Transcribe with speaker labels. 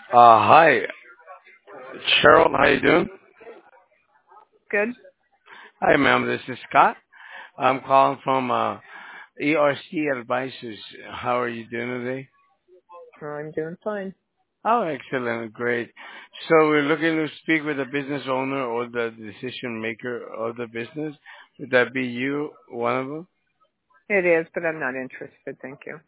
Speaker 1: Hi, Cheryl. How you doing?
Speaker 2: Good.
Speaker 1: Hi, ma'am. This is Scott. I'm calling from ERC Advisors. How are you doing today?
Speaker 2: I'm doing fine.
Speaker 1: Oh, excellent. Great. So we're looking to speak with the business owner or the decision maker of the business. Would that be you, one of them?
Speaker 2: It is, but I'm not interested. Thank you.